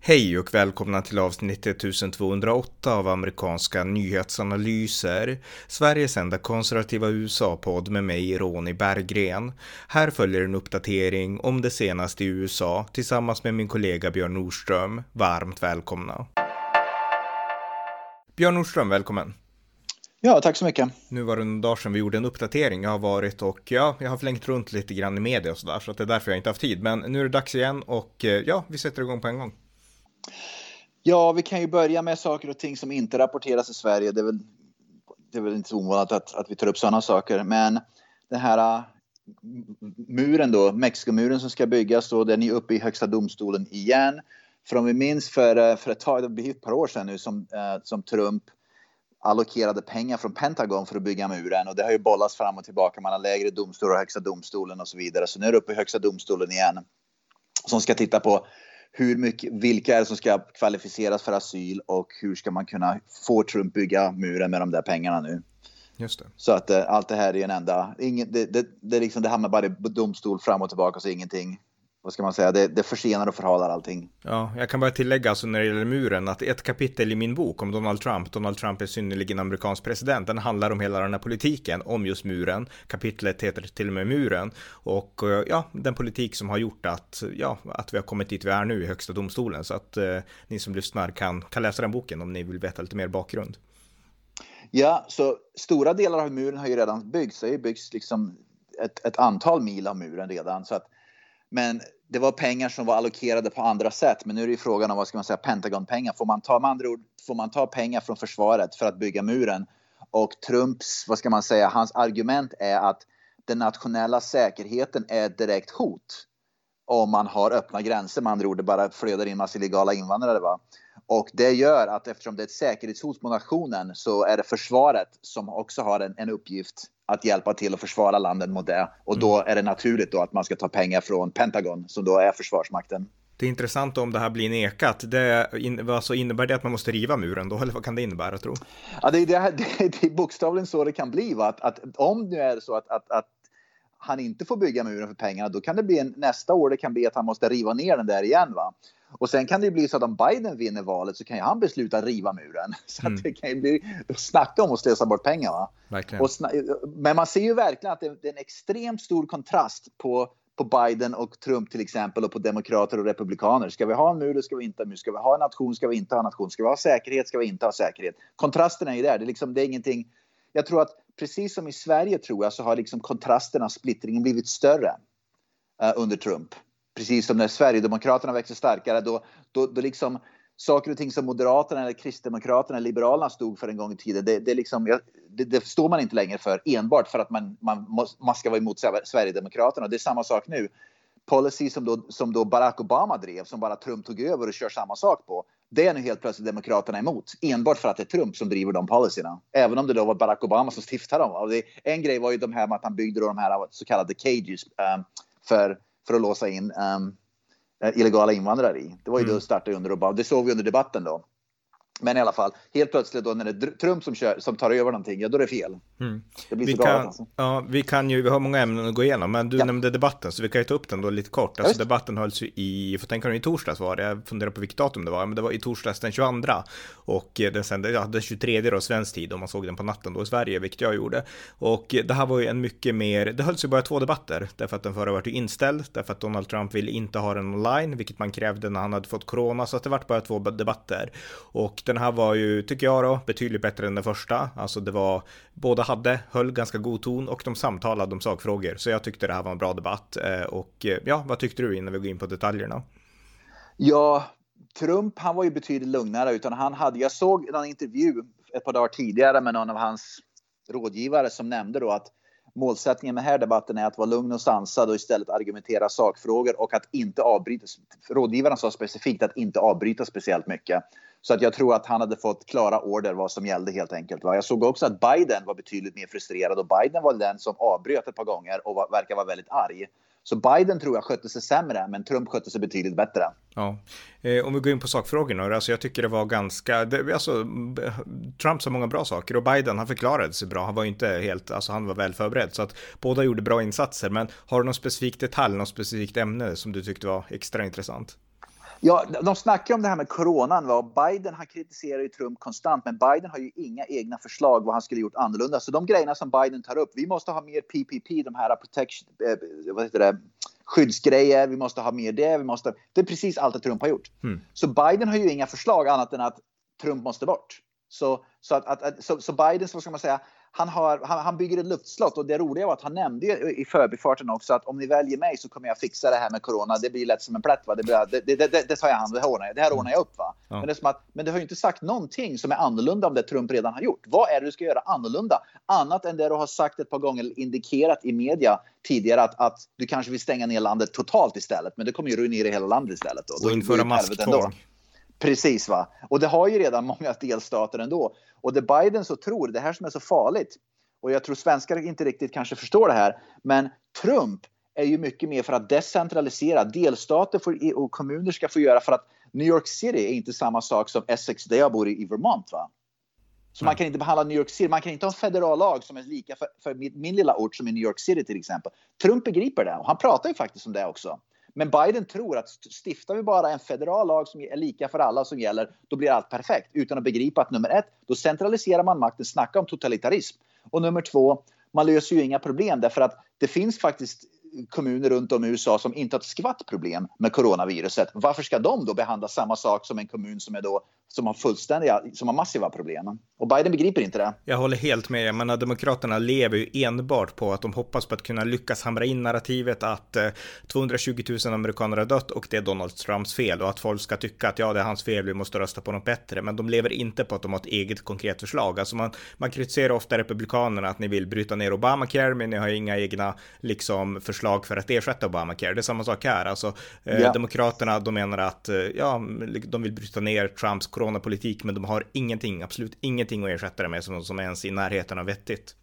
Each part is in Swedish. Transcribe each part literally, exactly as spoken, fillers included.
Hej och välkomna till avsnitt ettusentvåhundraåtta av amerikanska nyhetsanalyser, Sveriges enda konservativa U S A-podd med mig, Ronny Berggren. Här följer en uppdatering om det senaste i U S A tillsammans med min kollega Björn Nordström. Varmt välkomna. Björn Nordström, välkommen. Ja, tack så mycket. Nu var det en dag sedan vi gjorde en uppdatering. Jag har varit och ja, jag har flängt runt lite grann i media och sådär, så att det är därför jag inte haft tid. Men nu är det dags igen och ja, vi sätter igång på en gång. Ja, vi kan ju börja med saker och ting som inte rapporteras i Sverige. Det är väl, det är väl inte så ovanligt att, att vi tar upp sådana saker. Men den här uh, muren då, Mexikomuren som ska byggas då, den är uppe i högsta domstolen igen. För om vi minns för, för ett tag, det blir ett par år sedan nu som, uh, som Trump allokerade pengar från Pentagon för att bygga muren. Och det har ju bollats fram och tillbaka. Man har lägre domstolar och högsta domstolen och så vidare. Så nu är det uppe i högsta domstolen igen. Som ska titta på hur mycket, vilka är det som ska kvalificeras för asyl och hur ska man kunna få Trump bygga muren med de där pengarna nu. Just det. Så att uh, allt det här är en enda, ingen, det, det, det, liksom, det hamnar bara i domstol fram och tillbaka så ingenting. Vad ska man säga, det, det försenar och förhalar allting. Ja, jag kan bara tillägga alltså när det gäller muren att ett kapitel i min bok om Donald Trump, Donald Trump är synnerligen amerikansk president, den handlar om hela den här politiken, om just muren. Kapitlet heter till och med muren och ja, den politik som har gjort att, ja, att vi har kommit dit vi är nu i högsta domstolen, så att eh, ni som lyssnar kan, kan läsa den boken om ni vill veta lite mer bakgrund. Ja, så stora delar av muren har ju redan byggts, det har ju byggts liksom ett, ett antal mil av muren redan, så att men det var pengar som var allokerade på andra sätt. Men nu är det ju frågan om, vad ska man säga, Pentagon-pengar. Får man ta, med andra ord, får man ta pengar från försvaret för att bygga muren? Och Trumps, vad ska man säga, hans argument är att den nationella säkerheten är ett direkt hot. Om man har öppna gränser, med andra ord, det bara flödar in massa illegala invandrare, va? Och det gör att eftersom det är ett säkerhetshot mot nationen så är det försvaret som också har en, en uppgift att hjälpa till att försvara landet mot det. Och då är det naturligt då att man ska ta pengar från Pentagon som då är försvarsmakten. Det är intressant om det här blir nekat. Det in, alltså innebär det att man måste riva muren då? Eller vad kan det innebära, tror du? Ja, det, det, det, det är bokstavligen så det kan bli. Va? Att, att om det är så att, att, att han inte får bygga muren för pengarna, då kan det bli en, nästa år det kan bli att han måste riva ner den där igen, va? Och sen kan det bli så att om Biden vinner valet så kan ju han besluta att riva muren. Så mm. att det kan ju bli, snacka om att slösa bort pengar, va? Verkligen. Och sna- men man ser ju verkligen att det, det är en extremt stor kontrast på, på Biden och Trump till exempel, och på demokrater och republikaner. Ska vi ha en mur eller ska vi inte ha en mur? Ska vi ha en nation? Ska vi inte ha en nation? Ska vi ha säkerhet? Ska vi inte ha säkerhet? Kontrasten är ju där. Det är liksom, det är ingenting. Jag tror att precis som i Sverige, tror jag, så har liksom kontrasterna, splittringen blivit större uh, under Trump. Precis som när Sverigedemokraterna växer starkare, då, då, då liksom saker och ting som Moderaterna eller Kristdemokraterna eller Liberalerna stod för en gång i tiden, det, det, liksom, det, det står man inte längre för enbart för att man, man, måste, man ska vara emot Sverigedemokraterna. Och det är samma sak nu. Policy som då, som då Barack Obama drev, som bara Trump tog över och kör samma sak på, det är nu helt plötsligt Demokraterna emot. Enbart för att det är Trump som driver de policyerna. Även om det då var Barack Obama som stiftade dem. Och det, en grej var ju de här med att han byggde då de här så kallade cages um, för för att låsa in um, illegala invandrare i. Det var ju mm. då startade under Obama. Det såg vi under debatten då. Men i alla fall, helt plötsligt då när det är Trump som, kör, som tar över någonting, ja då är det fel. Mm. Det blir vi så kan, galet, alltså. Ja, vi kan ju, vi har många ämnen att gå igenom, men du ja. nämnde debatten, så vi kan ju ta upp den då lite kort. Alltså debatten hölls ju i, för tänker i torsdags var det, jag funderar på vilket datum det var, men det var i torsdags den tjugoandra och den sände, ja, den tjugotredje då svensk tid, om man såg den på natten då i Sverige, vilket jag gjorde. Och det här var ju en mycket mer, det hölls ju bara två debatter, därför att den förra var ju inställd, därför att Donald Trump ville inte ha den online, vilket man krävde när han hade fått corona, så att det var bara två debatter. Och den här var ju, tycker jag då, betydligt bättre än den första. Alltså det var, båda hade, höll ganska god ton och de samtalade om sakfrågor. Så jag tyckte det här var en bra debatt. Och ja, vad tyckte du innan vi går in på detaljerna? Ja, Trump, han var ju betydligt lugnare, utan han hade, jag såg en intervju ett par dagar tidigare med någon av hans rådgivare som nämnde då att målsättningen med den här debatten är att vara lugn och sansad och istället argumentera sakfrågor och att inte avbryta. Rådgivaren sa specifikt att inte avbryta speciellt mycket. Så att jag tror att han hade fått klara order vad som gällde helt enkelt. Jag såg också att Biden var betydligt mer frustrerad och Biden var den som avbröt ett par gånger och var, verkar vara väldigt arg. Så Biden tror jag skötte sig sämre, men Trump skötte sig betydligt bättre. Ja, eh, om vi går in på sakfrågorna, alltså jag tycker det var ganska, det, alltså Trump sa många bra saker och Biden, han förklarade sig bra, han var inte helt, alltså han var väl förberedd, så att båda gjorde bra insatser. Men har du någon specifik detalj, något specifikt ämne som du tyckte var extra intressant? Ja, de snackar om det här med coronan. Va? Biden, han kritiserar ju Trump konstant, men Biden har ju inga egna förslag vad han skulle gjort annorlunda. Så de grejerna som Biden tar upp, vi måste ha mer P P P, de här protection, eh, vad heter det, skyddsgrejer, vi måste ha mer det, vi måste, det är precis allt det Trump har gjort. Mm. Så Biden har ju inga förslag annat än att Trump måste bort. Så, så, att, att, att, så, så Biden, så ska man säga, han, har, han, han bygger ett luftslott, och det roliga var att han nämnde i förbifarten också att om ni väljer mig så kommer jag fixa det här med corona. Det blir lätt som en plätt, va? Det, blir, det, det, det, det tar jag hand om, det här ordnar jag, det här ordnar jag upp, va? Ja. Men, det är som att, men det har ju inte sagt någonting som är annorlunda om det Trump redan har gjort. Vad är det du ska göra annorlunda? Annat än det du har sagt ett par gånger, indikerat i media tidigare, att, att du kanske vill stänga ner landet totalt istället. Men det kommer ju ruinera hela landet istället. Då. Och införa masktvång. Precis, va? Och det har ju redan många delstater ändå. Och det Biden så tror, det här som är så farligt, och jag tror svenskar inte riktigt kanske förstår det här, men Trump är ju mycket mer för att decentralisera. Delstater får, och kommuner ska få göra, för att New York City är inte samma sak som Essex där jag bor i, i Vermont, va? Så mm. man kan inte behandla New York City, man kan inte ha en federal lag som är lika för, för min, min lilla ort som i New York City till exempel. Trump begriper det, och han pratar ju faktiskt om det också. Men Biden tror att stiftar vi bara en federal lag som är lika för alla som gäller, då blir allt perfekt. Utan att begripa att nummer ett, då centraliserar man makten, snacka om totalitarism. Och nummer två, man löser ju inga problem, därför att det finns faktiskt kommuner runt om i U S A som inte har ett skvatt problem med coronaviruset. Varför ska de då behandla samma sak som en kommun som är då som har fullständiga, som har massiva problem? Och Biden begriper inte det. Jag håller helt med. Men demokraterna lever ju enbart på att de hoppas på att kunna lyckas hamra in narrativet att eh, tvåhundratjugo tusen amerikaner har dött och det är Donald Trumps fel, och att folk ska tycka att ja, det är hans fel, vi måste rösta på något bättre. Men de lever inte på att de har ett eget konkret förslag. Alltså man, man kritiserar ofta republikanerna att ni vill bryta ner Obamacare, men ni har inga egna liksom förslag för att ersätta Obamacare. Det är samma sak här. Alltså, eh, ja. Demokraterna, de menar att eh, ja, de vill bryta ner Trumps coronapolitik, men de har ingenting, absolut ingenting att ersätta det med som, som är ens i närheten av vettigt.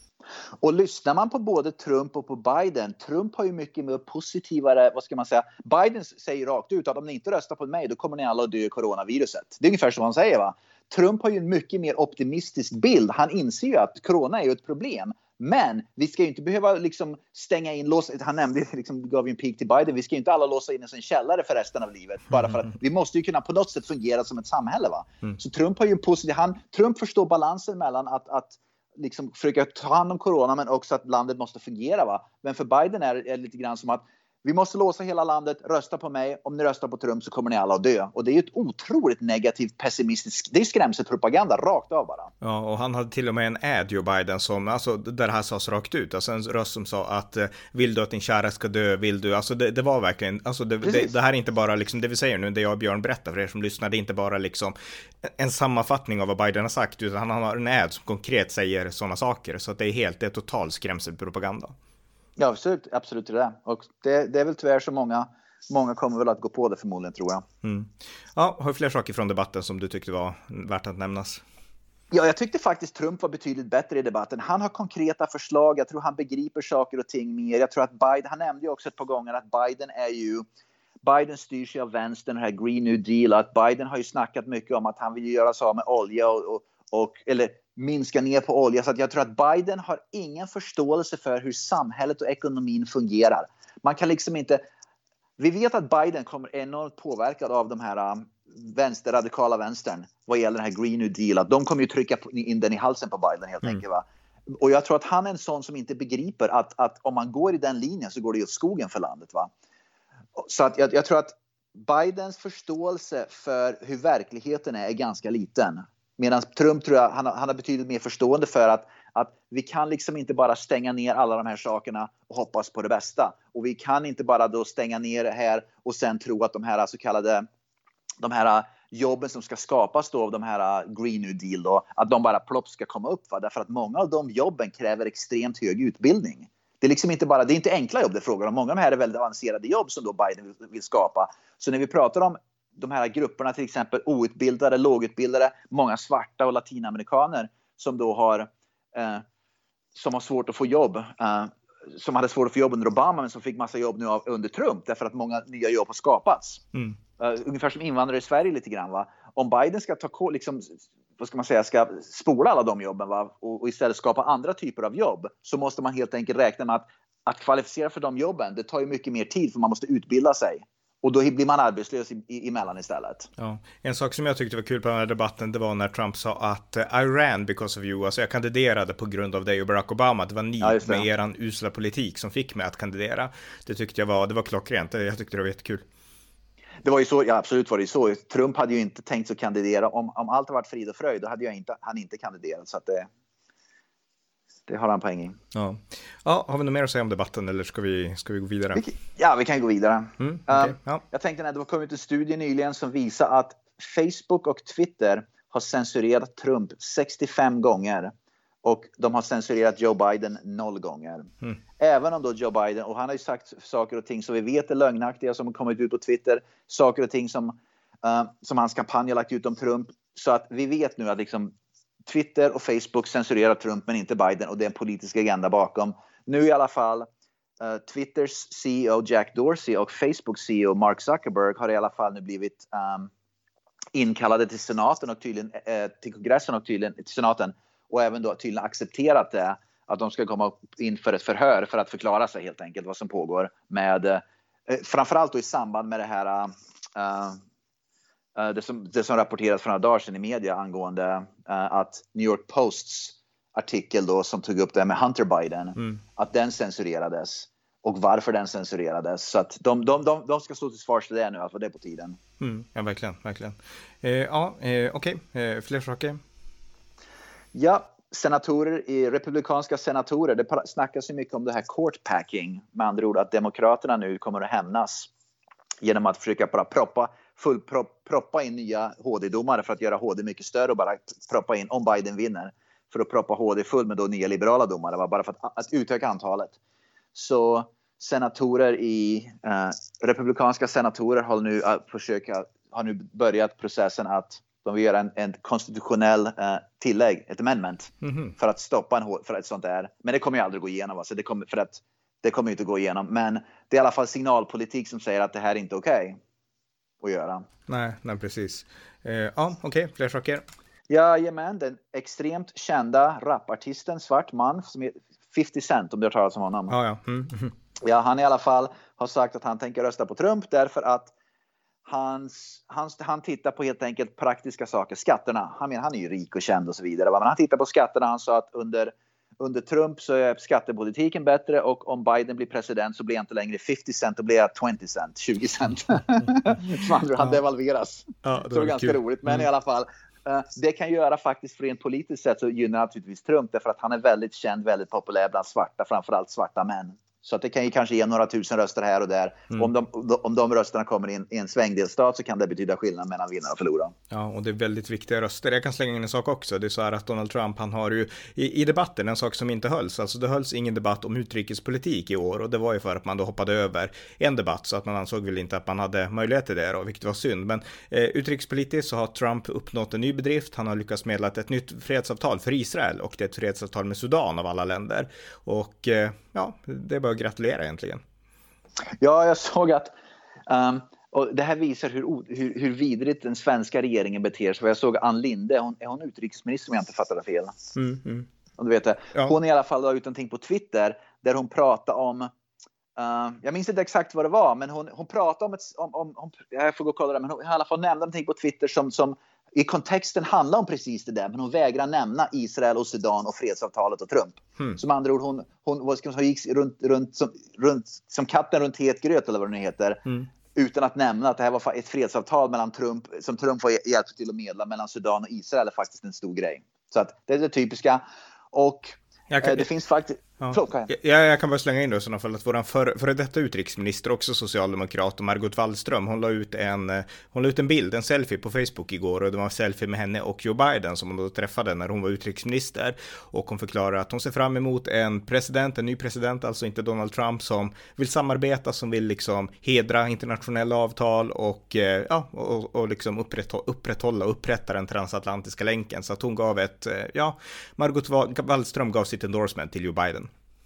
Och lyssnar man på både Trump och på Biden, Trump har ju mycket mer positivare, vad ska man säga, Biden säger rakt ut att om ni inte röstar på mig, då kommer ni alla att dö i coronaviruset. Det är ungefär som han säger, va? Trump har ju en mycket mer optimistisk bild. Han inser ju att corona är ju ett problem. Men vi ska ju inte behöva liksom stänga in, låsa, han nämnde, liksom, gav ju en pik till Biden, vi ska ju inte alla låsa in oss i en källare för resten av livet. Bara för att vi måste ju kunna på något sätt fungera som ett samhälle, va? Mm. Så Trump har ju en positiv, han, Trump förstår balansen mellan att, att liksom försöka ta hand om corona, men också att landet måste fungera, va? Men för Biden är det lite grann som att vi måste låsa hela landet, rösta på mig. Om ni röstar på Trump så kommer ni alla att dö. Och det är ju ett otroligt negativt, pessimistiskt, det är skrämselpropaganda rakt av bara. Ja, och han hade till och med en ad, Joe Biden, som, alltså, där det här sades rakt ut. Alltså en röst som sa att vill du att din kära ska dö, vill du, alltså det, det var verkligen, alltså det, det, det här är inte bara liksom det vi säger nu, det jag och Björn berättar för er som lyssnar, det är inte bara liksom en sammanfattning av vad Biden har sagt, utan han har en ad som konkret säger sådana saker. Så att det är helt, det är total skrämselpropaganda. Ja, absolut, absolut det. Och det, det är väl tyvärr så många, många kommer väl att gå på det förmodligen, tror jag. Mm. Ja, har du fler saker från debatten som du tyckte var värt att nämnas? Ja, jag tyckte faktiskt Trump var betydligt bättre i debatten. Han har konkreta förslag, jag tror han begriper saker och ting mer. Jag tror att Biden, han nämnde ju också ett par gånger att Biden är ju, Biden styrs ju av vänstern, den här Green New Deal. Att Biden har ju snackat mycket om att han vill göra sig av med olja och, och, och eller minska ner på olja. Så att jag tror att Biden har ingen förståelse för hur samhället och ekonomin fungerar. Man kan liksom inte... Vi vet att Biden kommer enormt påverkad av de här um, vänster, radikala vänstern vad gäller den här Green New Deal. Att de kommer ju trycka in den i halsen på Biden helt mm. enkelt, va? Och jag tror att han är en sån som inte begriper att, att om man går i den linjen så går det ju åt skogen för landet, va? Så att jag, jag tror att Bidens förståelse för hur verkligheten är är ganska liten. Medan Trump, tror jag, han har, han har betydligt mer förstående för att, att vi kan liksom inte bara stänga ner alla de här sakerna och hoppas på det bästa. Och vi kan inte bara då stänga ner det här och sen tro att de här så kallade de här jobben som ska skapas då av de här Green New Deal då, att de bara plopp ska komma upp, va? Därför att många av de jobben kräver extremt hög utbildning. Det är liksom inte bara, det är inte enkla jobb det frågar om. Många av de här är väldigt avancerade jobb som då Biden vill, vill skapa. Så när vi pratar om de här grupperna, till exempel outbildade, lågutbildade, många svarta och latinamerikaner som då har, eh, som har svårt att få jobb. Eh, som hade svårt att få jobb under Obama men som fick massa jobb nu av, under Trump därför att många nya jobb har skapats. Mm. Uh, ungefär som invandrare i Sverige lite grann, va? Om Biden ska ta liksom, vad ska man säga, ska spola alla de jobben, va? Och, och istället skapa andra typer av jobb, så måste man helt enkelt räkna med att, att kvalificera för de jobben, det tar ju mycket mer tid för man måste utbilda sig. Och då blir man arbetslös i, i, emellan istället. Ja. En sak som jag tyckte var kul på den här debatten, det var när Trump sa att I ran because of you, alltså jag kandiderade på grund av dig och Barack Obama, det var ni ja, det. med eran usla politik som fick mig att kandidera. Det tyckte jag var, det var klockrent, jag tyckte det var jättekul. Det var ju så, ja absolut var det så. Trump hade ju inte tänkt att kandidera, om, om allt har varit frid och fröjd, då hade jag inte, han inte kandiderat, så att det Det har han poäng i. Ja. Ja, har vi något mer att säga om debatten eller ska vi, ska vi gå vidare? Vi, ja, vi kan gå vidare. Mm, okay. um, ja. Jag tänkte att det har kommit en studie nyligen som visar att Facebook och Twitter har censurerat Trump sextiofem gånger. Och de har censurerat Joe Biden noll gånger. Mm. Även om då Joe Biden, och han har ju sagt saker och ting som vi vet är lögnaktiga som har kommit ut på Twitter. Saker och ting som, uh, som hans kampanj har lagt ut om Trump. Så att vi vet nu att liksom Twitter och Facebook censurerar Trump men inte Biden, och det är en politisk agenda bakom. Nu i alla fall, uh, Twitters C E O Jack Dorsey och Facebooks C E O Mark Zuckerberg har i alla fall nu blivit um, inkallade till senaten och tydligen uh, till kongressen och tydligen till senaten, och även då tydligen accepterat det, att de ska komma in för ett förhör för att förklara sig helt enkelt vad som pågår med uh, framförallt då i samband med det här uh, Uh, det, som, det som rapporteras från några dagar sedan i media angående uh, att New York Posts artikel då som tog upp det med Hunter Biden, mm. att den censurerades och varför den censurerades. Så att de, de, de, de ska stå till svars för det nu, alltså det är på tiden. Mm, ja, verkligen, verkligen. Eh, ja, eh, okej. Okay. Eh, fler saker? Ja, senatorer, i republikanska senatorer, det snackas ju mycket om det här court packing. Med andra ord att demokraterna nu kommer att hämnas genom att försöka bara proppa, full prop, proppa in nya H D-domare för att göra H D mycket större och bara proppa in, om Biden vinner, för att proppa H D full med då nya liberala domare, bara för att, att utöka antalet. Så senatorer i eh, republikanska senatorer har nu, uh, försöka, har nu börjat processen att de vill göra en, en konstitutionell eh, tillägg, ett amendment, mm-hmm. för att stoppa en, för ett sånt där. Men det kommer ju aldrig gå igenom, alltså det kommer, för att det kommer inte gå igenom, men det är i alla fall signalpolitik som säger att det här är inte okej okay att göra. Nej, nej precis. Eh, ja, okej, okay. Fler saker. Jajamän, den extremt kända rapartisten, svart man, som är fifty Cent, om du har talat om honom. Ja, ja. Mm. Ja, han i alla fall har sagt att han tänker rösta på Trump därför att hans, hans, han tittar på helt enkelt praktiska saker, skatterna. Han, men, han är ju rik och känd och så vidare, men han tittar på skatterna. Han sa att under Under Trump så är skattepolitiken bättre, och om Biden blir president så blir jag inte längre fifty cent, då blir jag twenty cent, tjugo cent. Som andra, han devalveras. Ja, det, så det är ganska kul. Roligt, men mm. i alla fall. Uh, det kan göra faktiskt för en politiskt sett så gynnar naturligtvis Trump, därför att han är väldigt känd, väldigt populär bland svarta, framförallt svarta män. Så att det kan ju kanske ge några tusen röster här och där. Mm. Om, de, om de rösterna kommer in i en svängdelstat så kan det betyda skillnad mellan vinnare och förlorare. Ja, och det är väldigt viktiga röster. Jag kan slänga in en sak också. Det är så här att Donald Trump, han har ju i, i debatten en sak som inte hölls. Alltså det hölls ingen debatt om utrikespolitik i år, och det var ju för att man då hoppade över en debatt, så att man ansåg väl inte att man hade möjlighet till det då, vilket var synd. Men eh, utrikespolitiskt så har Trump uppnått en ny bedrift. Han har lyckats medla ett nytt fredsavtal för Israel, och det är ett fredsavtal med Sudan av alla länder. Och eh, ja, det är bara att gratulera egentligen. Ja, jag såg att um, och det här visar hur, hur, hur vidrigt den svenska regeringen beter sig. Jag såg Ann Linde, hon, är hon utrikesminister om jag inte fattade fel? Mm, mm. Om du vet det. Ja. Hon i alla fall la ut någonting på Twitter där hon pratade om, uh, jag minns inte exakt vad det var, men hon, hon pratade om, ett, om, om, om jag får gå och kolla det, men hon i alla fall nämnde någonting på Twitter som, som i kontexten handlar om precis det där, men hon vägrar nämna Israel och Sudan och fredsavtalet och Trump. Hmm. Som andra ord, hon, hon, hon gick runt, runt, som, runt som katten runt het gröt eller vad det nu heter, hmm. utan att nämna att det här var ett fredsavtal mellan Trump, som Trump var hjälpt till att medla mellan Sudan och Israel, är faktiskt en stor grej. Så att det är det typiska. Och kan, eh, det finns faktiskt... Ja. Jag, jag kan bara slänga in då i sådana fall att våran för, före detta utrikesminister, också socialdemokrat, och Margot Wallström, hon la ut en hon la ut en bild, en selfie på Facebook igår, och det var en selfie med henne och Joe Biden som hon då träffade när hon var utrikesminister, och hon förklarar att hon ser fram emot en president, en ny president, alltså inte Donald Trump, som vill samarbeta, som vill liksom hedra internationella avtal och ja, och, och liksom upprätthålla, upprätthålla upprätta den transatlantiska länken. Så att hon gav ett, ja, Margot Wallström gav sitt endorsement till Joe Biden.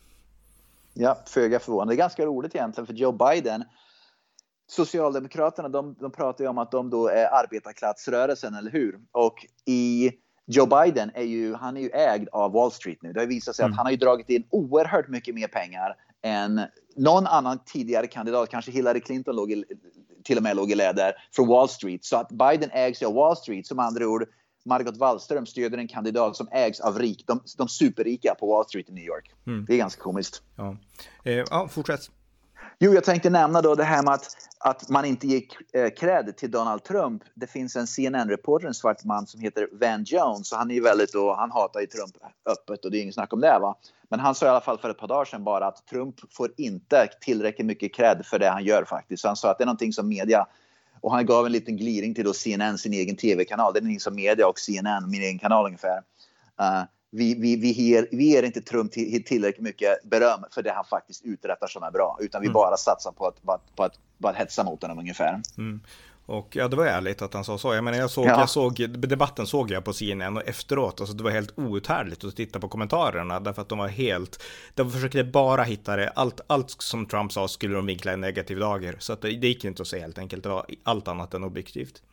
Ja, föga förvånande. Det är ganska roligt egentligen, för Joe Biden, Socialdemokraterna, de, de pratar ju om att de då är arbetarklassrörelsen, eller hur? Och i Joe Biden är ju, han är ju ägd av Wall Street nu. Det har visat sig mm. att han har ju dragit in oerhört mycket mer pengar än någon annan tidigare kandidat. Kanske Hillary Clinton låg i, till och med låg i läder för Wall Street. Så att Biden ägs av Wall Street, som andra ord Margot Wallström stöder en kandidat som ägs av rik, de, de superrika på Wall Street i New York. Mm. Det är ganska komiskt. Ja, eh, ja fortsätt. Jo, jag tänkte nämna då det här med att, att man inte gick eh, cred till Donald Trump. Det finns en C N N-reporter, en svart man som heter Van Jones. Och han är ju väldigt, och han hatar ju Trump öppet och det är ingen snack om det, va. Men han sa i alla fall för ett par dagar sedan bara att Trump får inte tillräckligt mycket cred för det han gör faktiskt. Så han sa att det är någonting som media, och han gav en liten gliring till då C N N, sin egen tv-kanal. Det är någonting som media och C N N, min egen kanal ungefär. Uh, Vi, vi, vi, ger, vi ger inte Trump till, tillräckligt mycket beröm för det han faktiskt uträttar som är bra. Utan vi mm. bara satsar på att, på att, på att, på att hetsa mot honom ungefär. Mm. Och ja, det var ärligt att han sa så. Jag menar, jag såg, ja. jag såg debatten såg jag på C N N och efteråt. Alltså, det var helt outhärdligt att titta på kommentarerna. Därför att de var helt... De försökte bara hitta det. Allt, allt som Trump sa skulle de vinkla i negativ dager. Så att det, det gick inte att se helt enkelt. Det var allt annat än objektivt.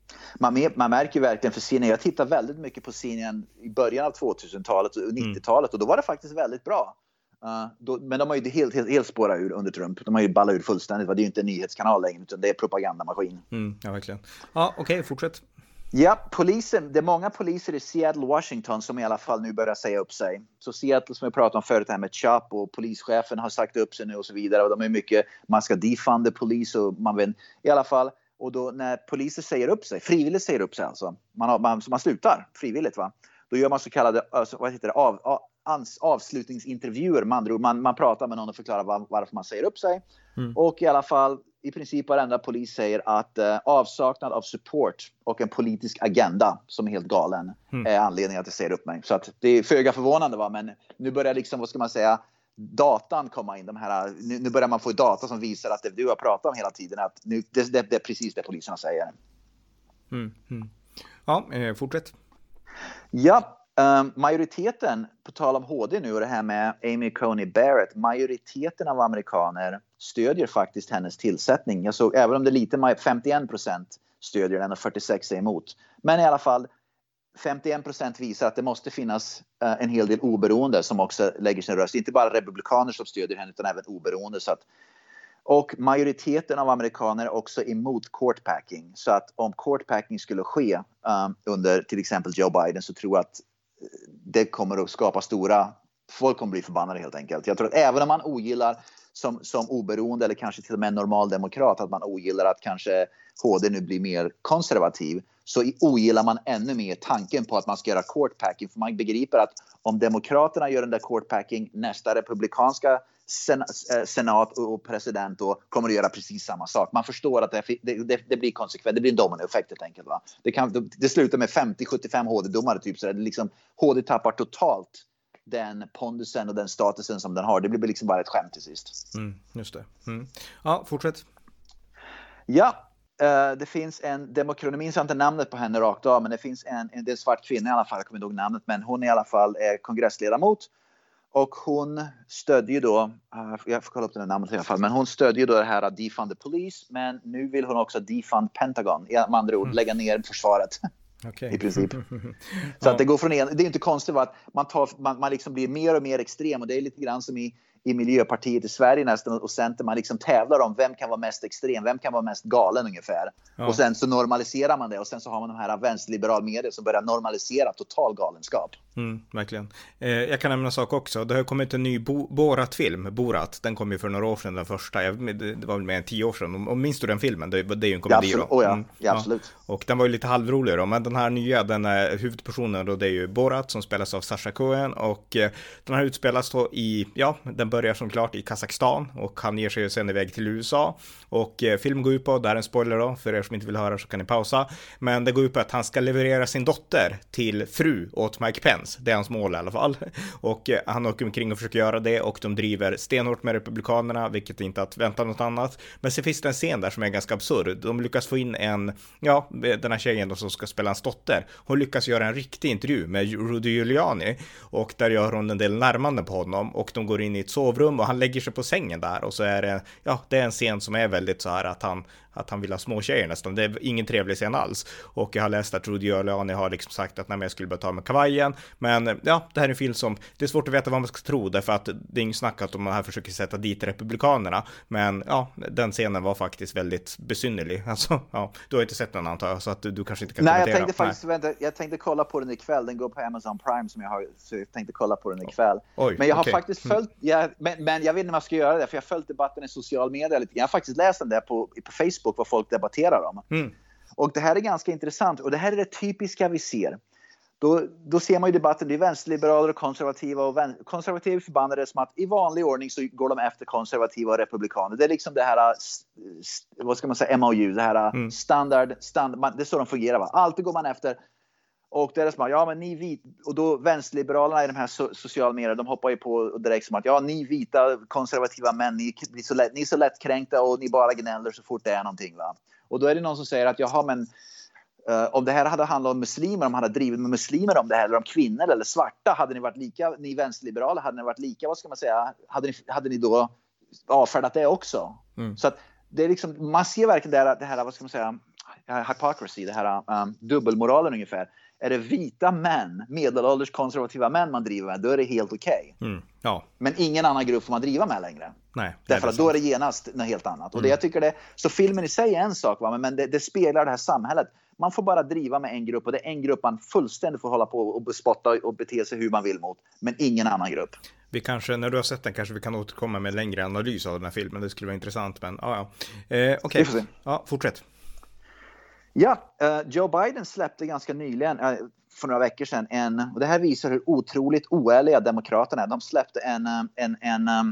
Man, man märker verkligen för C N N. Jag tittar väldigt mycket på C N N i början av tvåtusentalet och nittiotalet. Och då var det faktiskt väldigt bra. Uh, då, men de har ju helt, helt, helt spårat ur under Trump. De har ju ballat ur fullständigt. Det är ju inte en nyhetskanal längre, utan det är propagandamaskin. Mm, ja, verkligen. Ja, okej, okay, fortsätt. Ja, polisen. Det är många poliser i Seattle, Washington som i alla fall nu börjar säga upp sig. Så Seattle, som jag pratade om förut, här med Chop, och polischefen har sagt upp sig nu och så vidare. Och de är mycket, man ska defunda polis och man vet, i alla fall. Och då när poliser säger upp sig, frivilligt säger upp sig alltså, man, har, man, man slutar frivilligt, va? Då gör man så kallade alltså, vad heter det, av, av, ans, avslutningsintervjuer. Man, man, man pratar med någon och förklarar var, varför man säger upp sig. Mm. Och i alla fall, i princip varenda polis säger att uh, avsaknad av support och en politisk agenda som är helt galen mm. är anledningen att jag säger upp mig. Så att det är föga förvånande, va? Men nu börjar liksom, vad ska man säga, datan komma in. De här, nu, nu börjar man få data som visar att det du har pratat om hela tiden, att nu, det, det, det är precis det poliserna säger. Mm, mm. Ja, eh, fortsätt. Ja, um, majoriteten, på tal om H D nu och det här med Amy Coney Barrett, majoriteten av amerikaner stödjer faktiskt hennes tillsättning. Jag såg, även om det är lite, femtioen procent stödjer den och fyrtiosex är emot. Men i alla fall, femtioen procent visar att det måste finnas uh, en hel del oberoende som också lägger sin röst. Inte bara republikaner som stödjer henne, utan även oberoende. Så att, och majoriteten av amerikaner är också emot courtpacking. Så att om courtpacking skulle ske um, under till exempel Joe Biden, så tror jag att det kommer att skapa stora... Folk kommer bli förbannade helt enkelt. Jag tror att även om man ogillar som, som oberoende eller kanske till och med en normal demokrat, att man ogillar att kanske H D nu blir mer konservativ, så ogillar man ännu mer tanken på att man ska göra courtpacking. För man begriper att om demokraterna gör den där courtpacking, nästa republikanska sen, eh, senat och president då kommer att göra precis samma sak. Man förstår att det, det, det blir konsekvent, det blir en dominoeffekt helt enkelt, va? Det, kan, det slutar med femtio sjuttiofem H D-domare typ, så det liksom, H D tappar totalt den pondusen och den statusen som den har. Det blir liksom bara ett skämt till sist. Mm, just det. Mm. Ja, fortsätt. Ja. Uh, det finns en demokrat, minns jag inte namnet på henne rakt av, men det finns en, en, det är en svart kvinna i alla fall, jag kommer inte ihåg namnet, men hon i alla fall är kongressledamot och hon stödjer då, uh, jag får kolla upp det namnet i alla fall, men hon stödjer då det här att defund the police, men nu vill hon också defund Pentagon, med andra ord, mm. lägga ner försvaret. Okay. I princip. Så att det går från en, det är inte konstigt att man, tar, man, man liksom blir mer och mer extrem, och det är lite grann som i i Miljöpartiet i Sverige nästan, och Centern, man liksom tävlar om vem kan vara mest extrem, vem kan vara mest galen ungefär. Ja. Och sen så normaliserar man det, och sen så har man de här vänsterliberal medier som börjar normalisera total galenskap. Mm, verkligen. Eh, jag kan nämna en sak också. Det har kommit en ny Bo- Borat-film, Borat. Den kom ju för några år sedan, den första. Jag, det var väl mer än tio år sedan. Och minns du den filmen? Det, det är ju en komedi. Ja, oh, ja. Mm, ja, absolut. Ja. Och den var ju lite halvrolig då. Men den här nya, den är huvudpersonen då, det är ju Borat som spelas av Sacha Cohen. Och eh, den här utspelas då i, ja, den börjar som klart i Kazakstan. Och han ger sig sen iväg till U S A. Och eh, filmen går ut på, där är en spoiler då. För er som inte vill höra så kan ni pausa. Men det går ut på att han ska leverera sin dotter till fru åt Mike Pence. Det är hans mål i alla fall. Och eh, han åker omkring och försöker göra det. Och de driver stenhårt med republikanerna, vilket inte att vänta något annat. Men så finns det en scen där som är ganska absurd. De lyckas få in en, ja, den här tjejen då som ska spela hans dotter. Hon lyckas göra en riktig intervju med Rudy Giuliani. Och där gör hon en del närmanden på honom. Och de går in i ett sovrum och han lägger sig på sängen där. Och så är det, ja, det är en scen som är väldigt så här att han, att han vill ha små tjejer nästan. Det är ingen trevlig scen alls. Och jag har läst att Rudy Giuliani har liksom sagt att nej, men jag skulle bara ta med kavajen. Men ja, det här är en film som, det är svårt att veta vad man ska tro, därför att det är inget snack att de här försöker sätta dit republikanerna. Men ja, den scenen var faktiskt väldigt besynnerlig. Alltså, ja, du har inte sett den antar jag, så att du, du kanske inte kan Nej, kommentera. jag tänkte faktiskt, vänta, jag tänkte kolla på den ikväll. Den går på Amazon Prime som jag har, så jag tänkte kolla på den ikväll. Oj, men jag har okay. faktiskt följt, jag, men, men jag vet inte om jag ska göra det, för jag har följt debatten i social media lite. Jag har faktiskt läst den där på, på Facebook, vad folk debatterar om. Mm. Och det här är ganska intressant, och det här är det typiska vi ser. Då, då ser man ju debatten, det är vänsterliberaler och konservativa, och vän, konservativa förbandade som att i vanlig ordning så går de efter konservativa och republikaner. Det är liksom det här, vad ska man säga, M O U, det här mm. standard, standard, det är så de fungerar, va? Alltid går man efter. Och det är som att, ja men ni vit, och då vänsterliberalerna i de här so- sociala medier, de hoppar ju på direkt som att, ja ni vita konservativa män, ni, ni, är så lätt, ni är så lättkränkta och ni bara gnäller så fort det är någonting, va. Och då är det någon som säger att, jaha men uh, om det här hade handlat om muslimer, om man hade drivit med muslimer om det här, eller om kvinnor eller svarta, hade ni varit lika, ni vänsterliberaler, hade ni varit lika, vad ska man säga, hade ni, hade ni då avfärdat det också? Mm. Så att det är liksom, man ser verkligen det här, det här vad ska man säga, hypocrisy, det här um, dubbelmoralen ungefär. Är det vita män, medelålders konservativa män man driver med, då är det helt okej. Okay. Mm, ja. Men ingen annan grupp får man driva med längre. Nej, därför att då är det genast något helt annat. Och det, jag tycker det, så filmen i sig är en sak, va? men det, det speglar det här samhället. Man får bara driva med en grupp, och det är en grupp man fullständigt får hålla på och bespotta och bete sig hur man vill mot. Men ingen annan grupp. Vi kanske, när du har sett den, kanske vi kan återkomma med längre analys av den här filmen. Det skulle vara intressant, men ja, ja. Eh, Okej, okay. Ja, fortsätt. Ja, uh, Joe Biden släppte ganska nyligen, uh, för några veckor sedan, en, och det här visar hur otroligt oärliga demokraterna är. De släppte en, en, en, um,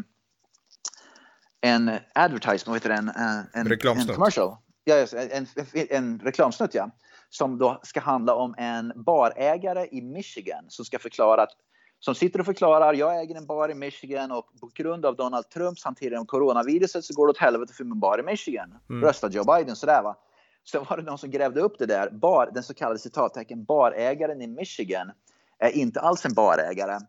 en advertisement, vad heter den? Uh, en, reklamsnutt. En commercial. Ja, en, en, en reklamsnutt, ja. Som då ska handla om en barägare i Michigan som ska förklara att, som sitter och förklarar, jag äger en bar i Michigan och på grund av Donald Trumps hantering av coronaviruset så går det åt helvete för min bar i Michigan. Mm. Röstar Joe Biden, sådär va. Så var det någon som grävde upp det där. Bar, den så kallade citattecken barägaren i Michigan är inte alls en barägare.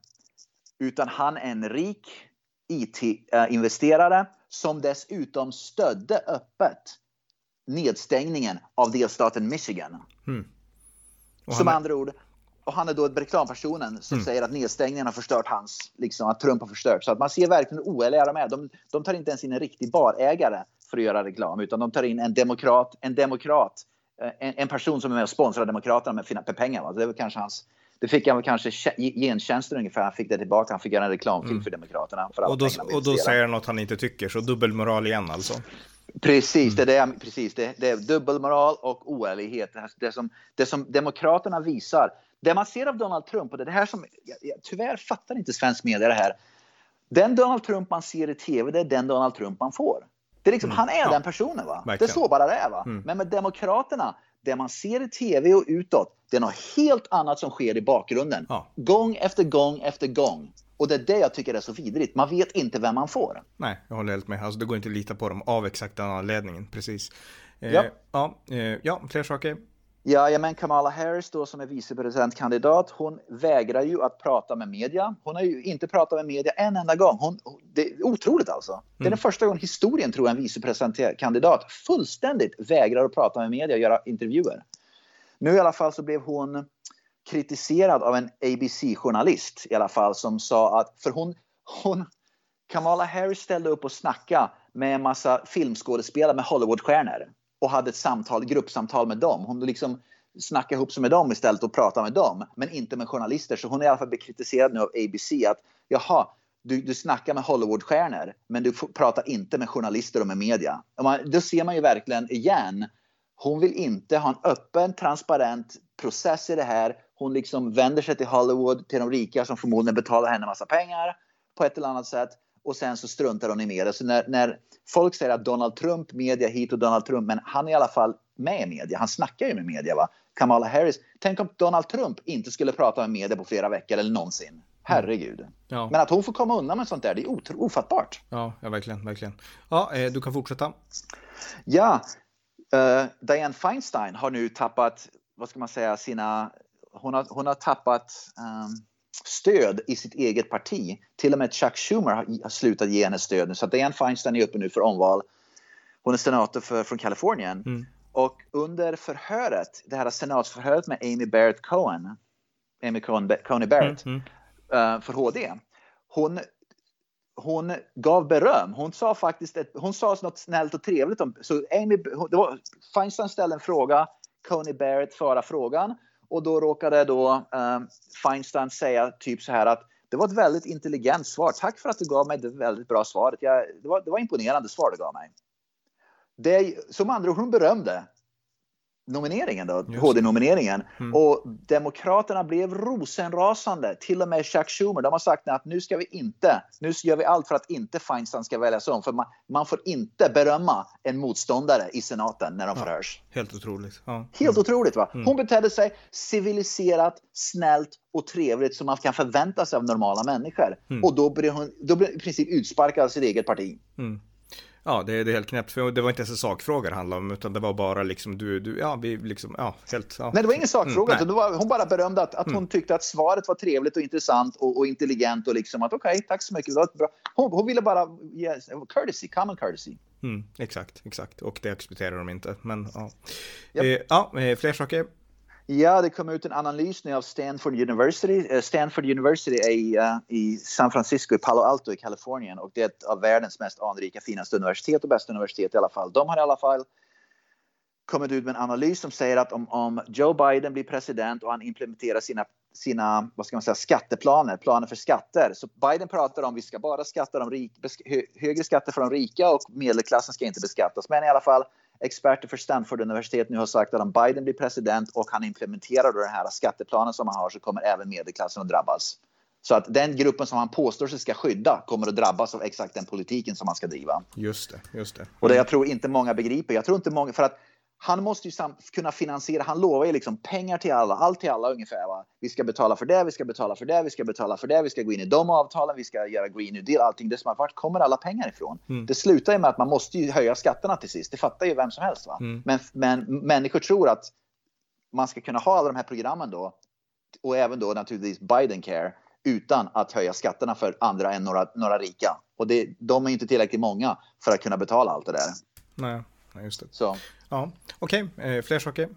Utan han är en rik I T-investerare som dessutom stödde öppet nedstängningen av delstaten Michigan. Mm. Som är... andra ord, och han är då ett reklampersonen som mm. säger att nedstängningen har förstört hans, liksom att Trump har förstört. Så att man ser verkligen oärliga med. De, de tar inte ens in en riktig barägare för att göra reklam, utan de tar in en demokrat, en demokrat, en, en person som är med och sponsrar demokraterna med, med pengar. Va? Det var kanske hans, det fick han väl kanske gentjänster ungefär, han fick det tillbaka, han fick göra en reklamfilm mm. för demokraterna. För och då, och då säger han något han inte tycker, så dubbelmoral igen alltså. Precis, det är, det, precis det, det är dubbelmoral och oärlighet. Det, det, som, det som demokraterna visar, det man ser av Donald Trump, och det, det här som, jag, jag, tyvärr fattar inte svensk media det här. Den Donald Trump man ser i tv, det är den Donald Trump man får. Det är liksom, mm. han är ja. den personen, va? Verkligen. Det är så bara det är, va? Mm. Men med demokraterna, det man ser i tv och utåt, det är något helt annat som sker i bakgrunden. Ja. Gång efter gång efter gång. Och det är det jag tycker är så vidrigt. Man vet inte vem man får. Nej, jag håller helt med. Alltså, det går inte att lita på dem av exakt den anledningen. Precis. Eh, ja. Ja, eh, ja, fler saker. Ja, men Kamala Harris då, som är vicepresidentkandidat, hon vägrar ju att prata med media. Hon har ju inte pratat med media en enda gång. Hon, det är otroligt alltså. Mm. Det är den första gången i historien, tror jag, en vicepresidentkandidat fullständigt vägrar att prata med media och göra intervjuer. Nu i alla fall så blev hon kritiserad av en A B C-journalist i alla fall, som sa att, för hon, hon Kamala Harris ställde upp och snacka med en massa filmskådespelare med Hollywoodstjärnor och hade ett samtal, gruppsamtal med dem. Hon liksom snackade ihop sig med dem istället och pratade med dem, men inte med journalister. Så hon är i alla fall kritiserad nu av A B C att, jaha, du, du snackar med Hollywoodstjärnor, men du f- pratar inte med journalister och med media. Och man, då ser man ju verkligen igen, hon vill inte ha en öppen, transparent process i det här. Hon liksom vänder sig till Hollywood, till de rika som förmodligen betalar henne en massa pengar på ett eller annat sätt. Och sen så struntar hon i media. Så när, när folk säger att Donald Trump, media hit och Donald Trump, men han är i alla fall med i media. Han snackar ju med media, va? Kamala Harris. Tänk om Donald Trump inte skulle prata med media på flera veckor eller någonsin. Herregud. Ja. Men att hon får komma undan med sånt där, det är otro- ofattbart. Ja, ja, verkligen, verkligen. Ja, eh, du kan fortsätta. Ja, uh, Dianne Feinstein har nu tappat, vad ska man säga, sina... Hon har, hon har tappat um, stöd i sitt eget parti. Till och med Chuck Schumer har, har slutat ge henne stöd. Så att Dianne Feinstein är uppe nu för omval. Hon är senator för, från Kalifornien. Mm. Och under förhöret, det här senatsförhöret med Amy Barrett Cohen, Amy Cohen, Coney Barrett, mm. uh, för H D. Hon, hon gav beröm. Hon sa faktiskt ett, hon sa något snällt och trevligt om, så Amy, det var, Feinstein ställde en fråga, Coney Barrett svarade frågan, och då råkade då uh, Feinstein säga typ så här att det var ett väldigt intelligent svar. Tack för att du gav mig det väldigt bra svaret. Jag, det, var, det var imponerande svar du gav mig. Det, som andra hon berömde nomineringen då, H D-nomineringen. Mm. Och demokraterna blev rosenrasande. Till och med Chuck Schumer, de har sagt att nu ska vi inte, nu gör vi allt för att inte Feinstein ska väljas om. För man, man får inte berömma en motståndare i senaten när de ja, förhörs. Helt otroligt. Ja. Helt mm. otroligt va? Hon mm. betedde sig civiliserat, snällt och trevligt som man kan förvänta sig av normala människor. Mm. Och då blev hon då blev i princip utsparkad av sitt eget parti. Mm. Ja, det är det är helt knäppt, för det var inte ens en sakfråga det handlade om, utan det var bara liksom du, du ja, vi liksom, ja, helt, ja. Nej, det var ingen sakfråga, mm, det var, hon bara berömde att, att mm. hon tyckte att svaret var trevligt och intressant och, och intelligent och liksom att okej, okay, tack så mycket, det var bra. Hon, hon ville bara, yes, courtesy, common courtesy. Mm, exakt, exakt, och det accepterar de inte, men ja. Yep. Eh, ja, fler saker. Ja, det kom ut en analys nu av Stanford University. Stanford University är i, uh, i San Francisco, i Palo Alto i Kalifornien. Och det är ett av världens mest anrika, finaste universitet och bästa universitet i alla fall. De har i alla fall kommit ut med en analys som säger att om, om Joe Biden blir president och han implementerar sina, sina vad ska man säga, skatteplaner, planer för skatter. Så Biden pratar om att vi ska bara skatta de rik, hö, högre skatter för de rika och medelklassen ska inte beskattas. Men i alla fall, experter för Stanford universitet nu har sagt att om Biden blir president och han implementerar då den här skatteplanen som han har, så kommer även medelklassen att drabbas. Så att den gruppen som han påstår sig ska skydda kommer att drabbas av exakt den politiken som han ska driva. Just det, just det. Mm. Och det jag tror inte många begriper. Jag tror inte många, för att han måste ju kunna finansiera, han lovar ju liksom pengar till alla, allt till alla ungefär. Va? Vi ska betala för det, vi ska betala för det, vi ska betala för det, vi ska gå in i de avtalen, vi ska göra Green New Deal, allting. Det som vart kommer alla pengar ifrån? Mm. Det slutar ju med att man måste ju höja skatterna till sist. Det fattar ju vem som helst. Va? Mm. Men, men människor tror att man ska kunna ha alla de här programmen då, och även då naturligtvis Biden Care, utan att höja skatterna för andra än några, några rika. Och det, de är inte tillräckligt många för att kunna betala allt det där. Nej, just det. Så. Ja, okej. Okay. Eh, fler saker?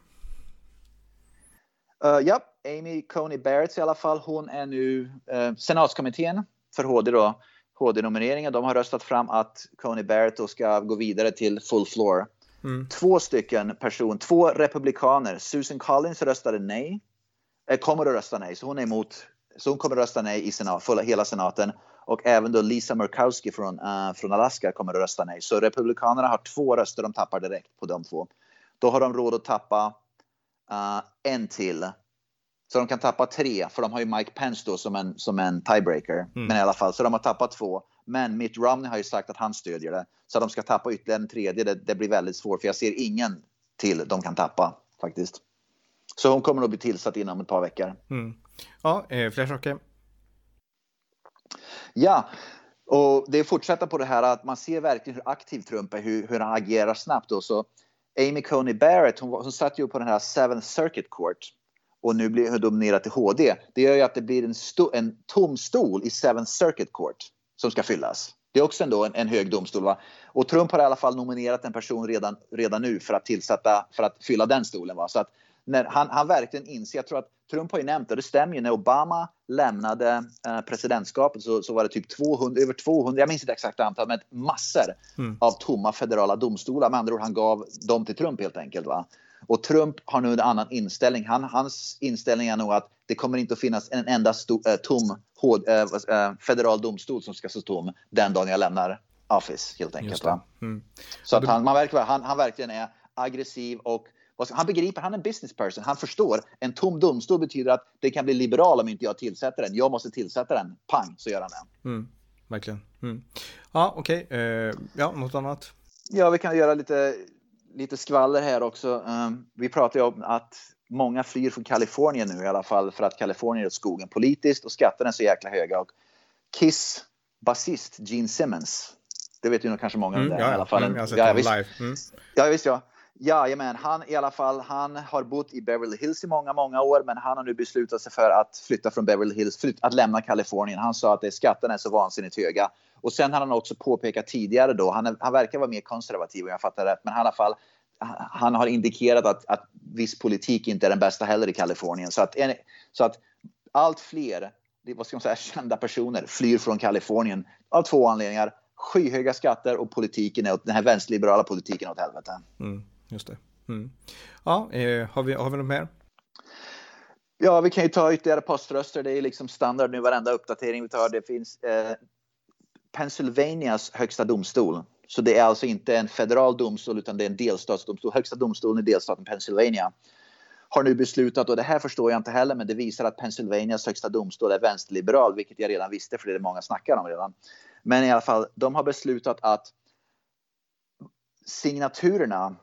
Uh, ja, Amy Coney Barrett i alla fall. Hon är nu uh, senatskommittén för H D då. H D-nomineringen. De har röstat fram att Coney Barrett då ska gå vidare till full floor. Mm. Två stycken person, två republikaner. Susan Collins röstade nej. Eh, kommer att rösta nej. Så hon är emot. Så hon kommer att rösta nej i senat, för hela senaten. Och även då Lisa Murkowski från, uh, från Alaska kommer att rösta nej. Så republikanerna har två röster, de tappar direkt på de två. Då har de råd att tappa uh, en till. Så de kan tappa tre, för de har ju Mike Pence då som en, som en tiebreaker. Mm. Men i alla fall, så de har tappat två. Men Mitt Romney har ju sagt att han stödjer det. Så de ska tappa ytterligare en tredje, det, det blir väldigt svårt. För jag ser ingen till de kan tappa faktiskt. Så hon kommer att bli tillsatt inom ett par veckor. Mm. Ja, eh, fler saker. Ja, och det är fortsätta på det här att man ser verkligen hur aktiv Trump är, hur, hur han agerar snabbt. Då. Så Amy Coney Barrett, hon, hon satt ju på den här Seventh Circuit Court och nu blir hon dominerad till H D. Det gör ju att det blir en, sto, en tom stol i Seventh Circuit Court som ska fyllas. Det är också ändå en, en hög domstol. Va? Och Trump har i alla fall nominerat en person redan, redan nu för att tillsätta, för att fylla den stolen. Va? Så att när han, han verkligen inser, jag tror att Trump har ju nämnt, och det stämmer ju, när Obama lämnade eh, presidentskapet så, så var det typ tvåhundra, över tvåhundra, jag minns inte exakt antal, men massor mm. av tomma federala domstolar. Med andra ord, han gav dem till Trump helt enkelt. Va? Och Trump har nu en annan inställning. Han, hans inställning är nog att det kommer inte att finnas en enda sto, äh, tom hård, äh, äh, federal domstol som ska stå tom den dagen jag lämnar office helt enkelt. Va? Mm. Så att han, man verkar, han, han verkligen är aggressiv och han begriper, han är en business person. Han förstår, en tom domstol betyder att det kan bli liberal om inte jag tillsätter den. Jag måste tillsätta den. Pang, så gör han det. Mm, verkligen. Mm. Ja, okej. Okay. Uh, ja, något annat? Ja, vi kan göra lite, lite skvaller här också. Um, vi pratar ju om att många flyr från Kalifornien nu i alla fall för att Kalifornien är åt skogen politiskt och skatterna är så jäkla höga. Och Kiss basist Gene Simmons, det vet ju nog kanske många om mm, det ja, i alla fall. Mm, jag har sett ja, live. Mm. Ja, visst ja. Ja, men han i alla fall, han har bott i Beverly Hills i många, många år, men han har nu beslutat sig för att flytta från Beverly Hills, flyt, att lämna Kalifornien. Han sa att det, skatterna är så vansinnigt höga Och sen har han också påpekat tidigare då, han, är, han verkar vara mer konservativ om jag fattar rätt, men han, i alla fall, han har indikerat att, att viss politik inte är den bästa heller i Kalifornien. Så att, en, så att allt fler, det, vad ska man säga, kända personer flyr från Kalifornien av två anledningar. Skyhöga skatter och politiken, är åt, den här vänsterliberala politiken åt helvete. Mm, just det. Mm. Ja, eh, har, vi, har vi något mer? Ja, vi kan ju ta ytterligare poströster. Det är liksom standard nu varenda uppdatering vi tar. Det finns eh, Pennsylvanias högsta domstol. Så det är alltså inte en federal domstol utan det är en delstatsdomstol. Högsta domstolen i delstaten Pennsylvania har nu beslutat, och det här förstår jag inte heller, men det visar att Pennsylvanias högsta domstol är vänsterliberal, vilket jag redan visste för det är många snackar om redan. Men i alla fall, de har beslutat att signaturerna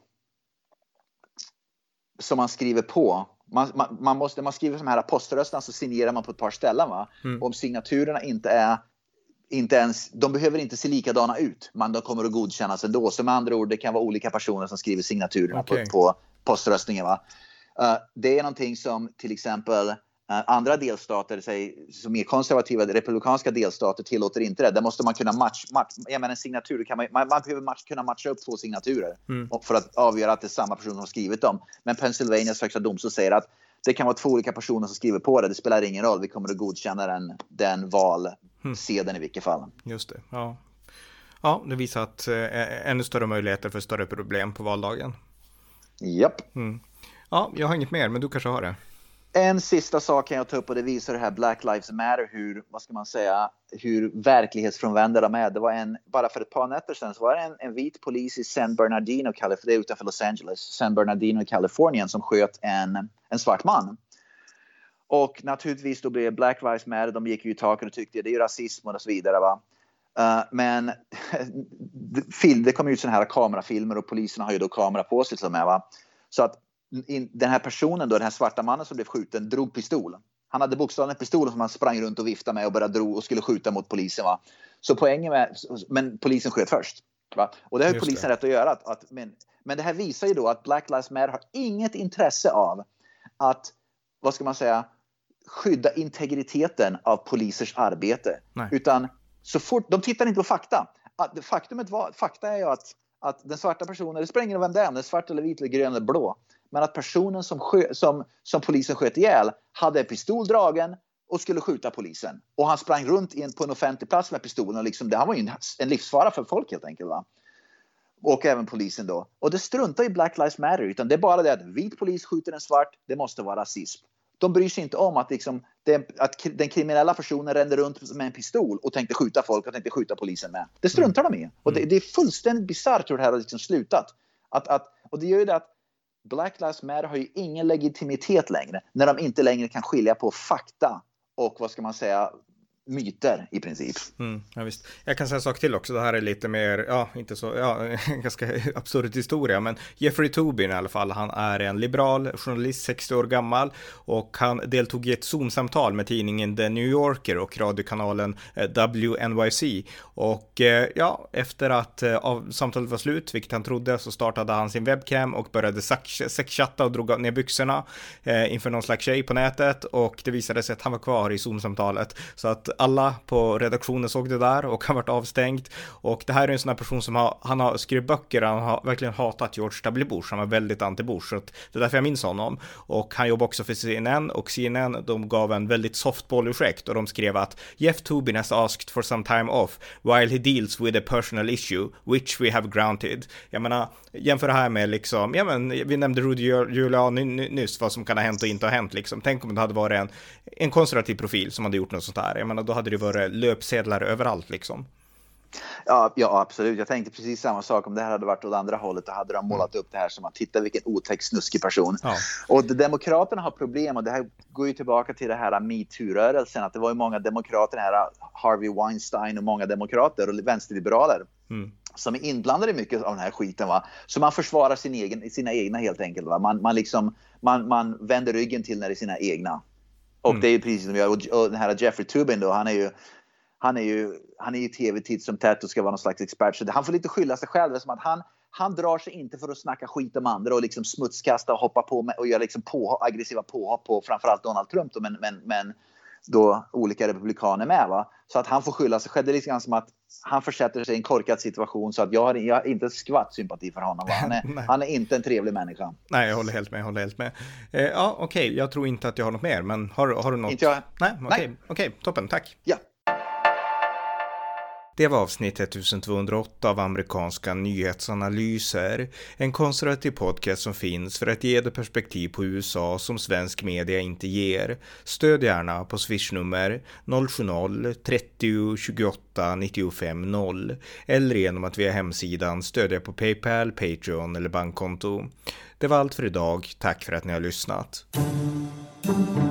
som man skriver på, man, man, man måste, man skriver som här poströsterna så signerar man på ett par ställen, va? Mm. Om signaturerna inte är inte ens, de behöver inte se likadana ut, men de kommer att godkännas ändå. Så med andra ord, det kan vara olika personer som skriver signaturerna okay. på, på poströstningen, va? Uh, det är någonting som till exempel uh, andra delstater, säg, som är konservativa republikanska delstater, tillåter inte det. Där måste man kunna match, match jag menar en signatur kan man, man, man behöver match, kunna matcha upp två signaturer mm. för att avgöra att det är samma person som har skrivit dem. Men Pennsylvanias högsta domstol säger att det kan vara två olika personer som skriver på det. Det spelar ingen roll. Vi kommer att godkänna den, den valsedeln i vilket fall. Just det, ja. Ja, det visar att eh, ännu större möjligheter för större problem på valdagen. Japp. Mm. Ja, jag har inget mer, men du kanske har det. En sista sak kan jag ta upp, och det visar det här Black Lives Matter, hur, vad ska man säga, hur verklighetsfrånvända de är. Det var en, bara för ett par nätter sedan så var det en, en vit polis i San Bernardino, Kalifornien, utanför Los Angeles, San Bernardino, Kalifornien, som sköt en, en svart man. Och naturligtvis då blev Black Lives Matter, de gick ju i taket och tyckte det är rasism och så vidare, va. Uh, men det kom ut sådana här kamerafilmer och polisen har ju då kamera på sig som är, va. Så att in, den här personen då, den här svarta mannen som blev skjuten, drog pistol. Han hade bokstavligen en pistol som han sprang runt och viftade med och började dro och skulle skjuta mot polisen, va. Så poängen med, men polisen sköt först, va? Och det har ju polisen rätt att göra. Att, att, men, men det här visar ju då att Black Lives Matter har inget intresse av att, vad ska man säga, skydda integriteten av polisers arbete. Nej. Utan så fort, de tittar inte på fakta. Att, faktumet var, fakta är ju att, att den svarta personen, det spelar ingen roll vem det är, om det är svart eller vit eller grön eller blå. Men att personen som, skö, som, som polisen sköt ihjäl hade en pistol dragen och skulle skjuta polisen. Och han sprang runt in på en offentlig plats med pistolen. Och liksom, det, han var ju en, en livsfara för folk helt enkelt, va? Och även polisen då. Och det struntar i Black Lives Matter. Utan det är bara det att vit polis skjuter en svart. Det måste vara rasism. De bryr sig inte om att, liksom, det, att den kriminella personen rände runt med en pistol och tänkte skjuta folk och tänkte skjuta polisen med. Det struntar mm. de i. Och det, det är fullständigt bizarrt hur det här har liksom slutat. Att, att, och det gör ju det att Black Lives Matter har ju ingen legitimitet längre när de inte längre kan skilja på fakta och, vad ska man säga, myter i princip. Mm, ja, visst. Jag kan säga en sak till också. Det här är lite mer, ja, inte så, ja, ganska absurd historia, men Jeffrey Toobin i alla fall, han är en liberal journalist, sextio år gammal, och han deltog i ett Zoom-samtal med tidningen The New Yorker och radiokanalen W N Y C. Och ja, efter att av samtalet var slut, vilket han trodde, så startade han sin webcam och började sexchatta och drog ner byxorna eh, inför någon slags tjej på nätet, och det visade sig att han var kvar i Zoom-samtalet. Så att alla på redaktionen såg det där och han varit avstängd. Och det här är en sån här person som har, han har skrivit böcker, han har verkligen hatat George W. Bush, han var väldigt anti-Bush, så att det är därför jag minns honom. Och han jobbar också för C N N, och C N N, de gav en väldigt softball-ursäkt och de skrev att Jeff Toobin has asked for some time off while he deals with a personal issue which we have granted. Jag menar, jämför det här med liksom, ja men vi nämnde Rudy Giuliani nyss, vad som kan ha hänt och inte ha hänt liksom. Tänk om det hade varit en, en konservativ profil som hade gjort något sånt där. Jag menar, då hade det varit löpsedlar överallt liksom. Ja, ja, absolut. Jag tänkte precis samma sak. Om det här hade varit åt andra hållet, då hade de målat upp det här som att titta vilken otäck snuskig person. Ja. Och de, demokraterna har problem, och det här går ju tillbaka till det här MeToo-rörelsen, att det var ju många demokrater här, Harvey Weinstein och många demokrater och vänsterliberaler mm. som är inblandade i mycket av den här skiten, va? Så man försvarar sin egen, sina egna helt enkelt, va? Man, man, liksom, man, man vänder ryggen till när det är sina egna. Och mm. det är ju precis som jag, och, och den här Jeffrey Toobin då, han är ju Han är ju, han är ju tv-titt som tätt och ska vara någon slags expert. Så han får lite skylla sig själv. Som att han, han drar sig inte för att snacka skit om andra och liksom smutskasta och hoppa på med, och göra liksom på, aggressiva påhopp på framförallt Donald Trump. Då, men, men, men då olika republikaner med, va? Så att han får skylla sig själv. Det är liksom som att han försätter sig i en korkad situation så att jag har, jag har inte skvatt sympati för honom. Han är, han är inte en trevlig människa. Nej, jag håller helt med, jag håller helt med. Eh, ja, okej, okay. Jag tror inte att jag har något mer, men har, har du något? Inte jag. Nej, okej, okay. okay. Toppen, tack. Ja. Det var avsnitt ettusentvåhundraåtta av amerikanska nyhetsanalyser, en konservativ podcast som finns för att ge det perspektiv på U S A som svensk media inte ger. Stöd gärna på swishnummer noll sju noll trettio tjugoåtta nittiofem noll eller genom att via hemsidan stödja på PayPal, Patreon eller bankkonto. Det var allt för idag, tack för att ni har lyssnat.